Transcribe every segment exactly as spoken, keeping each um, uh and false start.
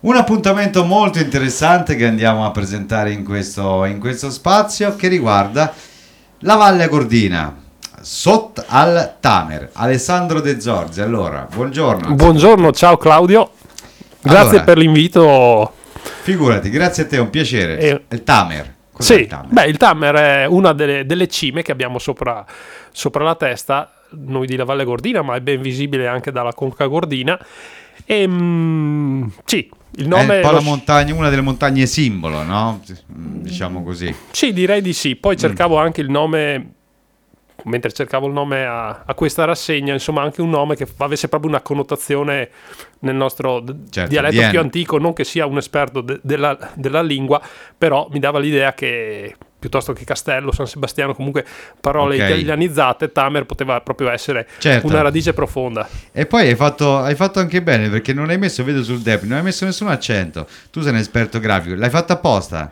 Un appuntamento molto interessante che andiamo a presentare in questo, in questo spazio, che riguarda la Valle Agordina, sotto al Tamer. Alessandro De Zorzi, allora, buongiorno. Buongiorno, ciao Claudio, grazie allora, per l'invito. Figurati, grazie a te, è un piacere. Eh, il Tamer. Cos'è sì, il Tamer? Beh, il Tamer è una delle, delle cime che abbiamo sopra, sopra la testa, noi di la Valle Agordina, ma è ben visibile anche dalla Conca Agordina. E, mm, sì, il nome è un po' la lo... montagna, una delle montagne simbolo, no? Diciamo così. Sì, direi di sì. Poi cercavo mm. anche il nome, mentre cercavo il nome a, a questa rassegna, insomma anche un nome che avesse proprio una connotazione nel nostro certo, dialetto viene. più antico, non che sia un esperto de- della, della lingua, però mi dava l'idea che piuttosto che Castello, San Sebastiano, comunque parole okay. italianizzate, Tamer poteva proprio essere certo. una radice profonda. E poi hai fatto, hai fatto anche bene, perché non hai messo, vedo sul D E P, non hai messo nessun accento. Tu sei un esperto grafico, l'hai fatto apposta?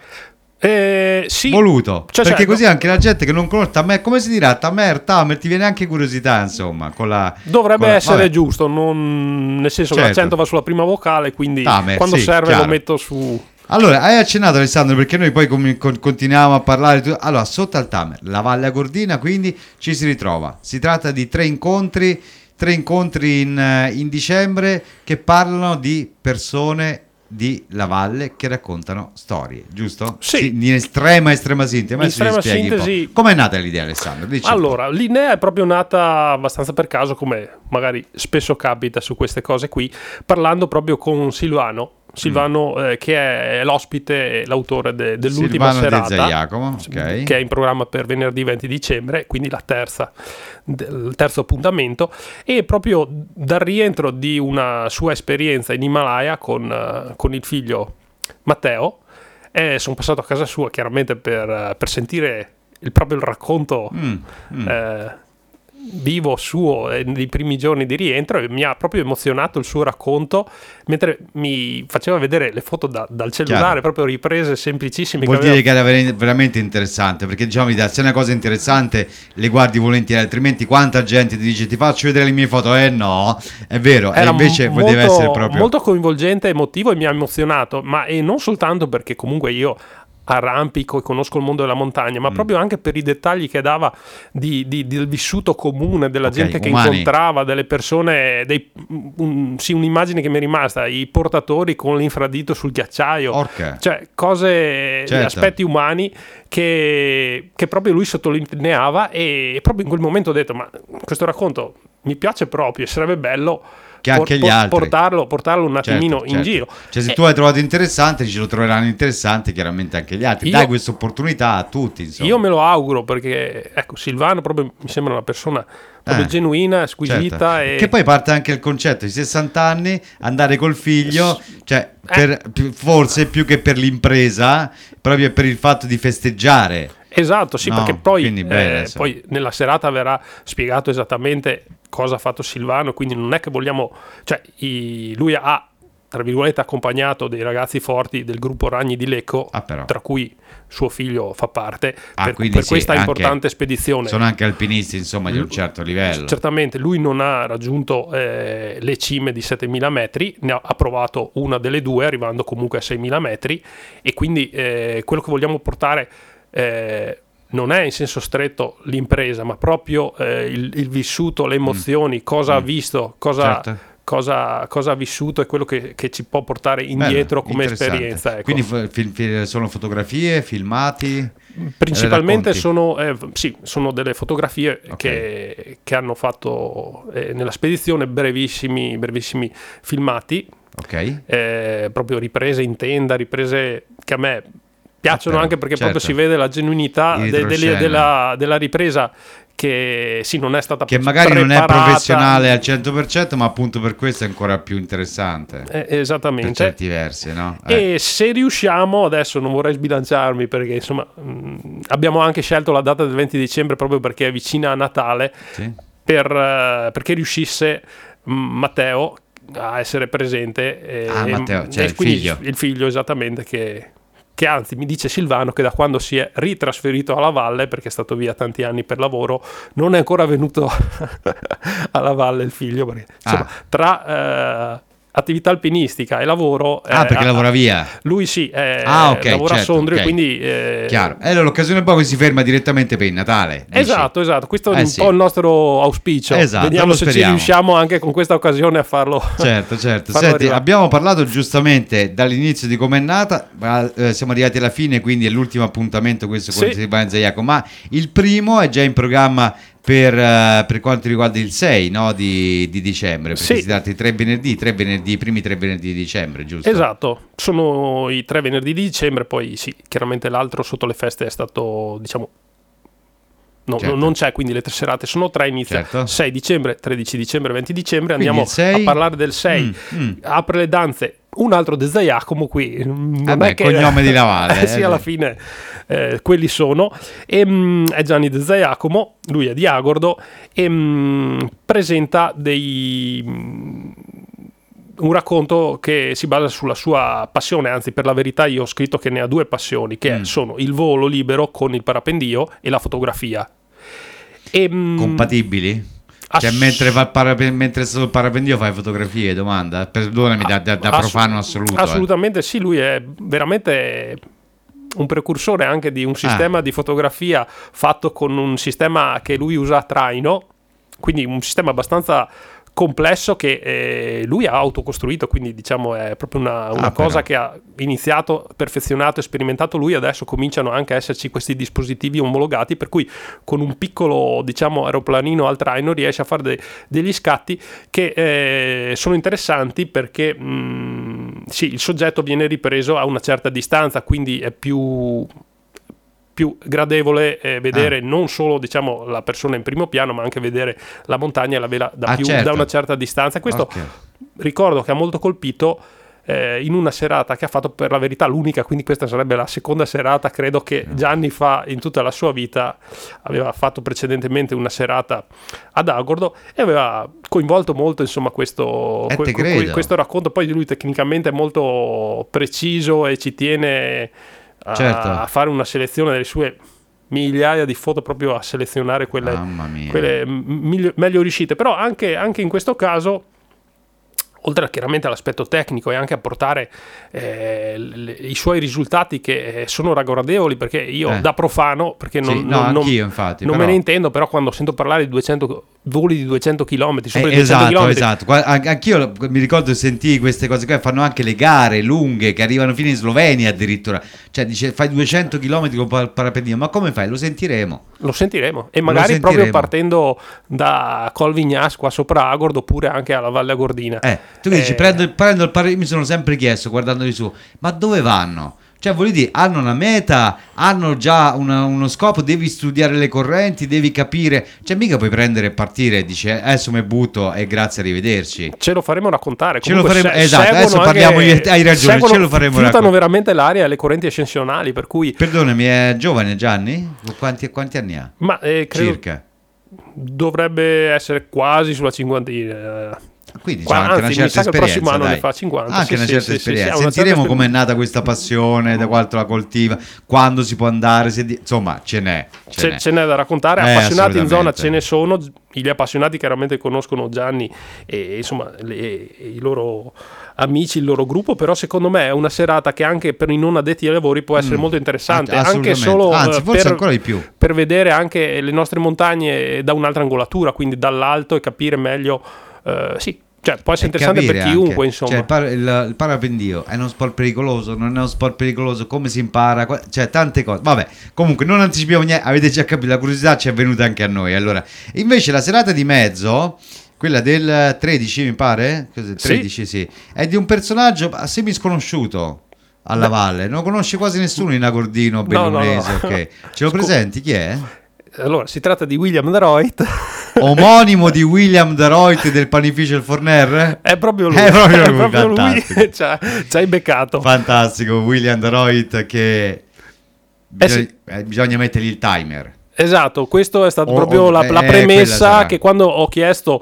Eh, sì. Voluto, cioè, perché cioè, così no. anche la gente che non conosce Tamer, come si dirà Tamer, Tamer, ti viene anche curiosità, insomma, con la dovrebbe con la, essere vabbè. giusto, non, nel senso certo. che l'accento va sulla prima vocale, quindi Tamer, quando sì, serve chiaro. lo metto su. Allora, hai accennato, Alessandro, perché noi poi com- con- continuiamo a parlare. Tu- allora, sotto al Tamer, la Valle Agordina, quindi ci si ritrova. Si tratta di tre incontri, tre incontri in, in dicembre che parlano di persone di la valle che raccontano storie, giusto? Sì. sì in estrema estrema sintesi. In estrema sintesi. Com'è nata l'idea, Alessandro? Dici allora, l'idea è proprio nata abbastanza per caso, come magari spesso capita su queste cose qui, parlando proprio con Silvano. Silvano mm. eh, che è l'ospite, l'autore de- dell'ultima Silvano serata De Giacomo, okay. che è in programma per venerdì venti dicembre, quindi la terza, il terzo appuntamento, e proprio dal rientro di una sua esperienza in Himalaya con, uh, con il figlio Matteo, eh, sono passato a casa sua chiaramente per, per sentire il, proprio il racconto mm. Mm. Eh, vivo suo eh, nei primi giorni di rientro, e mi ha proprio emozionato il suo racconto mentre mi faceva vedere le foto da, dal cellulare. Chiaro. Proprio riprese semplicissime. Vuol che dire aveva... che era veramente interessante, perché diciamo se è una cosa interessante le guardi volentieri, altrimenti quanta gente ti dice ti faccio vedere le mie foto, eh no, è vero, era e invece molto, poteva essere proprio molto coinvolgente, emotivo, e mi ha emozionato, ma e non soltanto perché comunque io arrampico e conosco il mondo della montagna, ma mm. proprio anche per i dettagli che dava di, di, del vissuto comune, della okay, gente che umani. incontrava, delle persone, dei, un, sì, un'immagine che mi è rimasta, i portatori con l'infradito sul ghiacciaio, Orca. cioè cose, certo. aspetti umani che, che proprio lui sottolineava, e proprio in quel momento ho detto, ma questo racconto mi piace proprio, sarebbe bello che anche por- gli altri portarlo, portarlo un attimino certo, in certo. giro. Cioè se eh, tu hai trovato interessante, ce lo troveranno interessante chiaramente anche gli altri. Io, dai questa opportunità a tutti, insomma. Io me lo auguro, perché ecco, Silvano proprio mi sembra una persona proprio eh, genuina, squisita, certo. e... che poi parte anche il concetto di sessanta anni, andare col figlio, cioè per, eh. forse più che per l'impresa, proprio per il fatto di festeggiare. Esatto, sì, no, perché poi, bene, eh, poi nella serata verrà spiegato esattamente cosa ha fatto Silvano, quindi non è che vogliamo, cioè i, lui ha, tra virgolette, accompagnato dei ragazzi forti del gruppo Ragni di Lecco, ah, tra cui suo figlio fa parte, ah, per, per sì, questa importante spedizione. Sono anche alpinisti, insomma, di un certo livello. Certamente, lui non ha raggiunto eh, le cime di settemila metri, ne ha, ha provato una delle due, arrivando comunque a seimila metri, e quindi eh, quello che vogliamo portare Eh, non è in senso stretto l'impresa, ma proprio eh, il, il vissuto, le emozioni, mm. cosa mm. ha visto, cosa, certo. cosa, cosa ha vissuto, e quello che, che ci può portare indietro Bello, come esperienza. Ecco. Quindi fi- fi- sono fotografie, filmati? Principalmente sono, eh, sì, sono delle fotografie okay. che, che hanno fatto eh, nella spedizione, brevissimi, brevissimi filmati, okay. eh, proprio riprese in tenda, riprese che a me piacciono, anche perché certo. proprio si vede la genuinità de- de- della, della ripresa, che sì, non è stata che magari preparata. Non è professionale al cento per cento, ma appunto per questo è ancora più interessante, eh, esattamente, per certi versi, no? Eh. E se riusciamo, adesso non vorrei sbilanciarmi, perché insomma mh, abbiamo anche scelto la data del venti dicembre proprio perché è vicina a Natale, sì. per, uh, perché riuscisse mh, Matteo a essere presente, e, ah, Matteo, cioè e il figlio il figlio esattamente, che che anzi mi dice Silvano che da quando si è ritrasferito alla valle, perché è stato via tanti anni per lavoro, non è ancora venuto alla valle il figlio, perché insomma, ah. tra eh, attività alpinistica e lavoro. Ah, eh, perché a, lavora via? Lui sì, eh, ah, okay, lavora certo, a Sondrio, okay. quindi... Eh, chiaro. E allora l'occasione buona si ferma direttamente per il Natale. Dici? Esatto, esatto. Questo è eh, un sì. po' il nostro auspicio. Esatto, vediamo se speriamo. ci riusciamo anche con questa occasione a farlo. Certo, certo. farlo Senti, arrivare. abbiamo parlato giustamente dall'inizio di com'è nata, ma eh, siamo arrivati alla fine, quindi è l'ultimo appuntamento questo con Sì. Silvano Zaiaco, ma il primo è già in programma per, uh, per quanto riguarda il sei, no, di, di dicembre, perché Sì. si tratta di tre venerdì, tre venerdì, i primi tre venerdì di dicembre, giusto? Esatto, sono i tre venerdì di dicembre, poi sì, chiaramente l'altro sotto le feste è stato, diciamo, no, Certo. non c'è, quindi le tre serate sono tre, inizia Certo. sei dicembre, tredici dicembre, venti dicembre, Quindi andiamo il sei? a parlare del sei, Mm, mm. apre le danze. Un altro De Zaiacomo qui, non Vabbè, è che cognome di La Valle, eh, sì, eh. alla fine eh, quelli sono. E, mh, è Gianni De Zaiacomo, lui è di Agordo e mh, presenta dei mh, un racconto che si basa sulla sua passione, anzi per la verità io ho scritto che ne ha due passioni, che Mm. sono il volo libero con il parapendio e la fotografia. E, mh, Compatibili? Cioè, Ass- mentre, fa il parape- mentre sul parapendio fai fotografie, domanda? Perdonami da, da, da Ass- profano assoluto. eh. Assolutamente sì, lui è veramente un precursore anche di un sistema Ah. di fotografia fatto con un sistema che lui usa a traino, quindi un sistema abbastanza complesso che eh, lui ha autocostruito, quindi diciamo è proprio una, una Ah, cosa però. che ha iniziato, perfezionato e sperimentato lui. Adesso cominciano anche a esserci questi dispositivi omologati, per cui con un piccolo diciamo aeroplanino al traino riesce a fare de- degli scatti che eh, sono interessanti perché mh, sì, il soggetto viene ripreso a una certa distanza, quindi è più più gradevole eh, vedere Ah. non solo diciamo la persona in primo piano, ma anche vedere la montagna e la vela da, Ah, più, certo. da una certa distanza. Questo Ok. ricordo che ha molto colpito eh, in una serata che ha fatto, per la verità l'unica, quindi questa sarebbe la seconda serata credo che Gianni fa in tutta la sua vita. Aveva fatto precedentemente una serata ad Agordo e aveva coinvolto molto insomma questo, Eh, te que- que- credo. questo racconto. Poi lui tecnicamente è molto preciso e ci tiene a, Certo. a fare una selezione delle sue migliaia di foto, proprio a selezionare quelle, Mamma mia. quelle m- miglio- meglio riuscite. Però anche, anche in questo caso, oltre chiaramente all'aspetto tecnico e anche a portare eh, le- i suoi risultati che eh, sono raggradevoli, perché io Eh. da profano, perché non, Sì, no, non- non- anch'io, infatti, non però- me ne intendo, però quando sento parlare di duecento voli di duecento chilometri, sopra Eh, i duecento esatto, chilometri, esatto. Qua- an- Anch'io lo- mi ricordo sentii queste cose qua, fanno anche le gare lunghe che arrivano fino in Slovenia addirittura. Cioè dice fai duecento chilometri con il parapendio, ma come fai? Lo sentiremo. lo sentiremo, e magari sentiremo. proprio partendo da Col Vignas qua sopra Agordo, oppure anche alla Valle Agordina. Eh, tu mi dici Eh, prendo, il- prendo il parapendio, mi sono sempre chiesto guardando di su, ma dove vanno? Cioè, voglio dire, hanno una meta, hanno già una- uno scopo, devi studiare le correnti, devi capire. Cioè, mica puoi prendere e partire e dici, adesso mi butto e grazie, arrivederci. ce lo faremo raccontare. Ce lo Comunque faremo- se- esatto, seguono adesso anche- parliamo io e te, hai ragione, seguono- ce lo faremo fiutano raccontare. veramente l'aria e le correnti ascensionali, per cui Perdonami, è giovane Gianni? Quanti, quanti anni ha? ma eh, credo Circa. dovrebbe essere quasi sulla cinquantina. Quindi c'è Qua- anche anzi, una mi certa sa che il esperienza, prossimo anno dai. ne fa cinquanta, Anche sì, una sì, certa sì, sì, esperienza. sì, ha una certa Sentiremo esper- com'è nata questa passione, da quanto la coltiva, quando si può andare, se di- insomma, ce n'è. Ce Ce, n'è. ce n'è da raccontare. Eh, Appassionati in zona assolutamente. ce ne sono. Gli appassionati chiaramente conoscono Gianni e insomma le- i loro amici, il loro gruppo, però secondo me è una serata che anche per i non addetti ai lavori può essere Mm. molto interessante, Ah, anche assolutamente. solo Anzi, eh, forse per, ancora di più. per vedere anche le nostre montagne da un'altra angolatura, quindi dall'alto, e capire meglio. eh, sì, cioè può essere E interessante per capire chiunque, anche. insomma. Cioè, il, par- il- il parapendio è uno sport pericoloso, non è uno sport pericoloso, come si impara, Qua- cioè tante cose. Vabbè, comunque non anticipiamo niente, avete già capito, la curiosità ci è venuta anche a noi. Allora, invece la serata di mezzo, quella del tredici mi pare, Cos'è? Sì. tredici sì, è di un personaggio semi sconosciuto alla valle, non conosce quasi nessuno in Agordino, No, no, no. Bellunese, ok. Ce lo Scu- presenti? Chi è? Allora, si tratta di William de Rooij. Omonimo di William de Rooij del panificio Il Forner? È proprio lui, È proprio lui, proprio lui. fantastico. ci ha- ci hai beccato. Fantastico, William de Rooij che bisogna, sì. eh, bisogna mettergli il timer. Esatto, questo è stato O- proprio o- la, eh, la eh, premessa quella sarà. che quando ho chiesto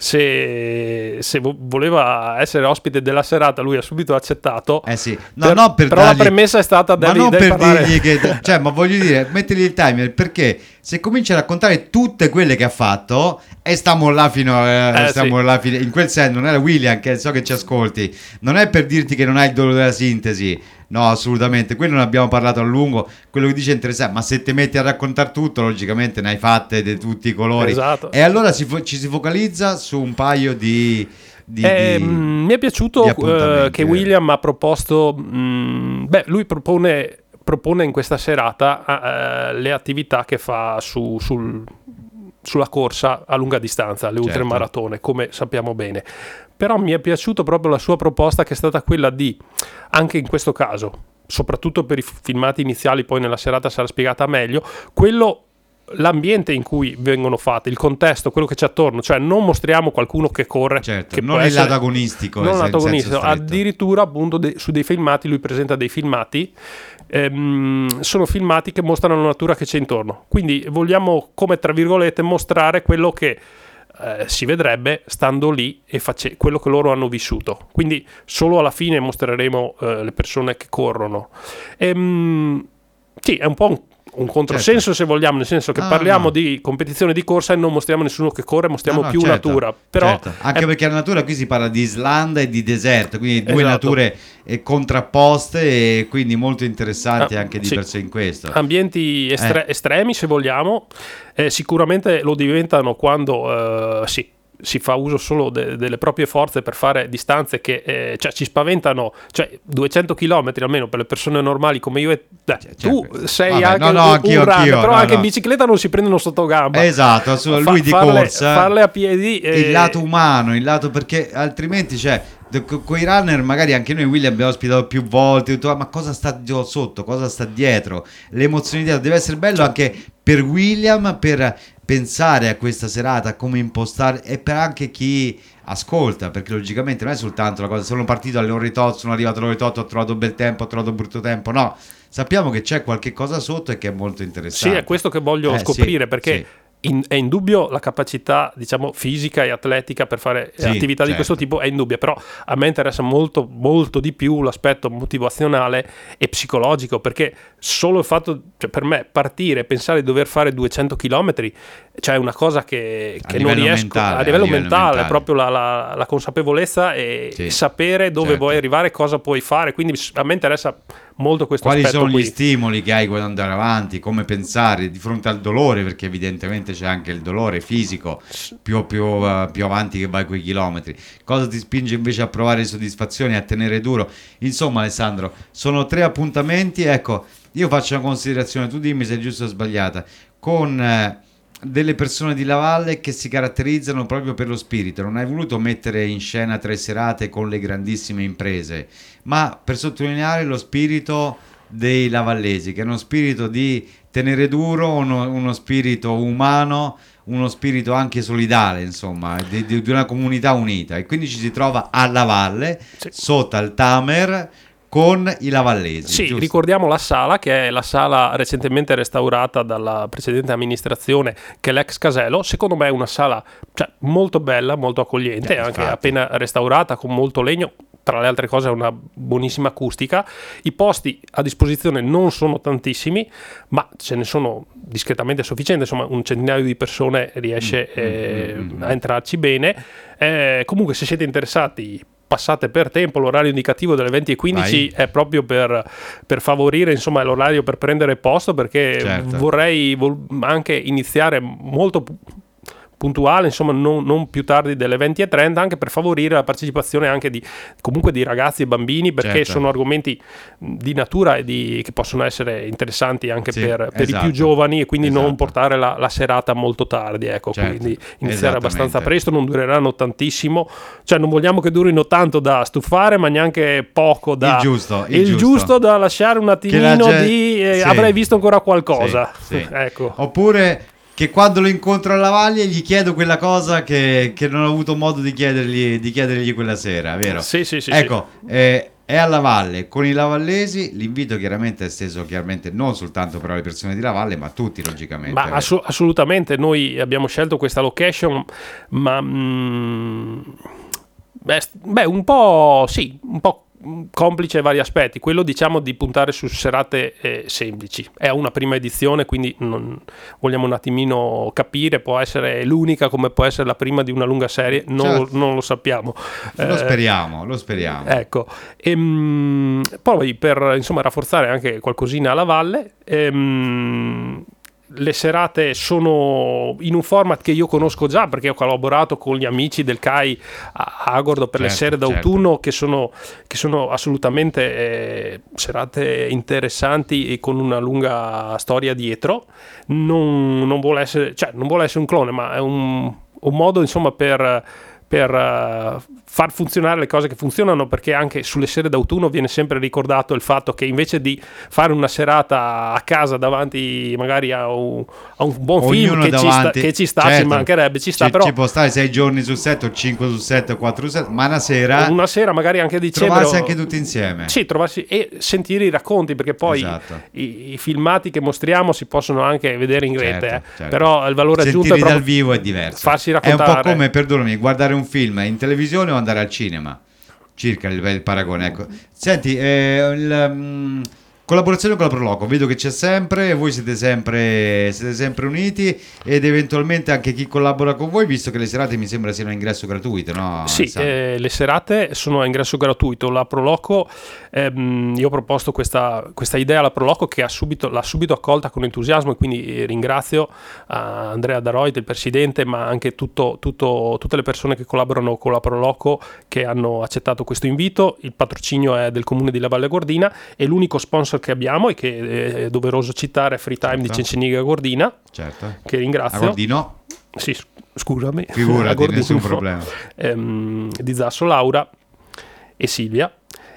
se, se vo- voleva essere ospite della serata, lui ha subito accettato. Eh sì, no, Per- no, per però dargli- la premessa è stata ma devi, non devi per parlare. dirgli che, cioè, ma voglio dire, mettergli il timer, perché se cominci a raccontare tutte quelle che ha fatto e stiamo là fino a, Eh, stiamo sì. là fino, in quel senso non era William, che so che ci ascolti, non è per dirti che non hai il dono della sintesi, no, assolutamente, quello ne abbiamo parlato a lungo, quello che dice è interessante, ma se ti metti a raccontare tutto, logicamente ne hai fatte di tutti i colori. Esatto. E allora si fo- ci si focalizza su un paio di... di- Eh, di- mh, mi è piaciuto di eh, appuntamenti, che vero? William ha proposto, mh, beh, lui propone, propone in questa serata eh, le attività che fa su, sul, sulla corsa a lunga distanza, le Certo. ultramaratone, come sappiamo bene. Però mi è piaciuto proprio la sua proposta, che è stata quella di, anche in questo caso, soprattutto per i f- filmati iniziali, poi nella serata sarà spiegata meglio, quello l'ambiente in cui vengono fatte, il contesto, quello che c'è attorno, cioè non mostriamo qualcuno che corre, Certo, che non può il essere- lato agonistico, non in senso l'antagonistico, stretto. addirittura appunto de- su dei filmati, lui presenta dei filmati, ehm, sono filmati che mostrano la natura che c'è intorno, quindi vogliamo, come tra virgolette, mostrare quello che eh, si vedrebbe stando lì e face- quello che loro hanno vissuto, quindi solo alla fine mostreremo eh, le persone che corrono. Ehm, sì, è un po' un un controsenso, Certo. se vogliamo, nel senso che No, parliamo no. di competizione di corsa e non mostriamo nessuno che corre, mostriamo No, no, più certo, natura, però certo. Anche è- perché la natura qui si parla di Islanda e di deserto, quindi due Esatto. nature eh, contrapposte e quindi molto interessanti Ah, anche di sì. per sé in questo. ambienti estre- Eh. estremi, se vogliamo, eh, sicuramente lo diventano quando eh, sì, si fa uso solo de- delle proprie forze per fare distanze che eh, cioè, ci spaventano, cioè duecento chilometri almeno per le persone normali come io e dai, Cioè, tu certo. sei Vabbè, anche no, no, un, anch'io, un runner, anch'io, però no, anche no. in bicicletta non si prendono sotto gamba. Esatto, assolut- Fa- lui di farle, corsa, farle a piedi eh, il lato umano, il lato perché altrimenti cioè con i runner magari anche noi William abbiamo ospitato più volte, ho detto, "Ah, ma cosa sta giù sotto, cosa sta dietro, le emozioni dietro, deve essere bello anche per William per pensare a questa serata, come impostare e per anche chi ascolta, perché logicamente non è soltanto la cosa, sono partito alle ore tot, sono arrivato alle ore tot, ho trovato bel tempo, ho trovato brutto tempo, no, sappiamo che c'è qualche cosa sotto e che è molto sì, interessante. è questo che voglio Eh, scoprire, sì, perché sì. in- è indubbio la capacità, diciamo, fisica e atletica per fare Sì, attività di certo. questo tipo, è indubbia, però a me interessa molto, molto di più l'aspetto motivazionale e psicologico, perché solo il fatto, cioè per me, partire e pensare di dover fare duecento chilometri, cioè è una cosa che, A che non livello riesco mentale, a livello, a livello mentale, mentale. proprio la, la- la consapevolezza e Sì, sapere dove certo. vuoi arrivare, cosa puoi fare, quindi a me interessa molto questo Quali aspetto sono qui. gli stimoli che hai quando andare avanti, come pensare di fronte al dolore, perché evidentemente c'è anche il dolore fisico più, più, uh, più avanti che vai quei chilometri, cosa ti spinge invece a provare soddisfazione, a tenere duro. Insomma, Alessandro, sono tre appuntamenti, ecco, io faccio una considerazione, tu dimmi se è giusta o sbagliata, con eh, delle persone di La Valle che si caratterizzano proprio per lo spirito. Non hai voluto mettere in scena tre serate con le grandissime imprese, ma per sottolineare lo spirito dei lavallesi, che è uno spirito di tenere duro, uno, uno spirito umano, uno spirito anche solidale, insomma, di, di- di una comunità unita. E quindi ci si trova a La Valle, Sì. sotto al Tamer, con i lavallesi. Sì, giusto? ricordiamo la sala, che è la sala recentemente restaurata dalla precedente amministrazione, che è l'ex Casello. Secondo me è una sala, cioè, molto bella, molto accogliente, Eh, anche infatti. appena restaurata, con molto legno. Tra le altre cose, è una buonissima acustica. I posti a disposizione non sono tantissimi, ma ce ne sono discretamente sufficienti. Insomma, un centinaio di persone riesce Mm, eh, mm, mm, mm. a entrarci bene. Eh, comunque, se siete interessati, passate per tempo. L'orario indicativo delle venti e quindici Vai. è proprio per, per favorire, insomma, l'orario per prendere posto, perché Certo. vorrei vol- anche iniziare molto pu- puntuale, insomma, non, non più tardi delle venti e trenta, anche per favorire la partecipazione anche di comunque di ragazzi e bambini, perché Certo. sono argomenti di natura e di, che possono essere interessanti anche Sì, per, per esatto. i più giovani, e quindi non Esatto. portare la, la serata molto tardi, ecco, Certo, quindi iniziare esattamente. abbastanza presto. Non dureranno tantissimo, cioè non vogliamo che durino tanto da stufare, ma neanche poco da Il giusto, il il giusto. giusto da lasciare un Che la attimino gente- di eh, sì. avrei visto ancora qualcosa. Sì, sì. Ecco. Oppure che quando lo incontro alla Valle gli chiedo quella cosa che, che non ho avuto modo di chiedergli, di chiedergli quella sera, vero? Sì, sì, sì, Ecco, eh, è alla Valle con i lavallesi. L'invito chiaramente è esteso chiaramente non soltanto per le persone di La Valle, ma a tutti logicamente. Ma ass- assolutamente, noi abbiamo scelto questa location, ma mm, beh, beh, un po' sì, un po' complice ai vari aspetti. Quello, diciamo, di puntare su serate eh, semplici. È una prima edizione, quindi non, vogliamo un attimino capire, può essere l'unica come può essere la prima di una lunga serie, non, certo. lo, non lo sappiamo. Lo eh, speriamo, lo speriamo. Ecco, e, mh, poi per insomma rafforzare anche qualcosina alla Valle, ehm, le serate sono in un format che io conosco già, perché ho collaborato con gli amici del C A I a Agordo per certo, le sere d'autunno, certo. che, sono, che sono assolutamente eh, serate interessanti e con una lunga storia dietro. Non, non vuole essere, cioè, non vuole essere un clone, ma è un, un modo, insomma, per... per uh, far funzionare le cose che funzionano, perché anche sulle sere d'autunno viene sempre ricordato il fatto che invece di fare una serata a casa davanti magari a un, a un buon Ognuno film che ci, sta, che ci sta, certo. ci mancherebbe, ci sta, ci, però ci può stare sei giorni su sette o cinque su sette o quattro su sette, ma una sera una sera magari anche a dicembre trovarsi anche tutti insieme, sì, trovarsi e sentire i racconti, perché poi esatto. i, i filmati che mostriamo si possono anche vedere in rete, certo, eh. certo. però il valore aggiunto sentire è proprio dal vivo è diverso, farsi raccontare. È un po' come, perdonami, guardare un film in televisione o andare al cinema, circa il, il paragone, ecco. Senti, eh, il, um, collaborazione con la Proloco, vedo che c'è sempre, voi siete sempre siete sempre uniti, ed eventualmente anche chi collabora con voi, visto che le serate mi sembra siano a ingresso gratuito, no? Sì, eh, le serate sono a ingresso gratuito. La Proloco, ehm, io ho proposto questa, questa idea alla Proloco, che ha subito, l'ha subito accolta con entusiasmo, e quindi ringrazio a Andrea Daroit, il presidente, ma anche tutto, tutto, tutte le persone che collaborano con la Proloco, che hanno accettato questo invito. Il patrocinio è del comune di La Valle Gordina, e l'unico sponsor che abbiamo, e che è doveroso citare, Free Time, certo. di Cenciniga Gordina, certo. che ringrazio. A Gordino? Sì, scusami. Figurati, Gordino, nessun problema. Ehm, di Zasso, Laura e Silvia.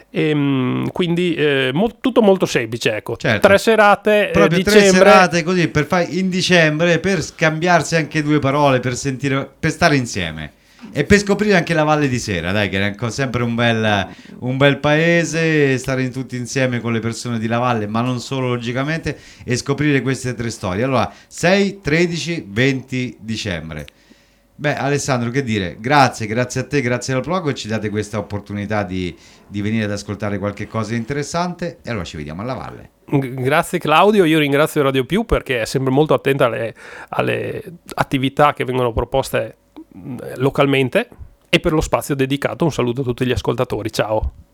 E, quindi eh, mo- tutto molto semplice, ecco. Certo. Tre serate, proprio eh, dicembre. tre serate così per fare in dicembre, per scambiarsi anche due parole, per sentire, per stare insieme. E per scoprire anche la Valle di Sera, dai, che è sempre un bel, un bel paese, stare in tutti insieme con le persone di La Valle, ma non solo, logicamente, e scoprire queste tre storie. Allora, sei, tredici, venti dicembre. Beh, Alessandro, che dire, grazie, grazie a te, grazie al blog, e ci date questa opportunità di, di venire ad ascoltare qualche cosa interessante, e allora ci vediamo alla Valle. Grazie Claudio, io ringrazio Radio Più, perché è sempre molto attenta alle, alle attività che vengono proposte localmente, e per lo spazio dedicato. Un saluto a tutti gli ascoltatori, ciao.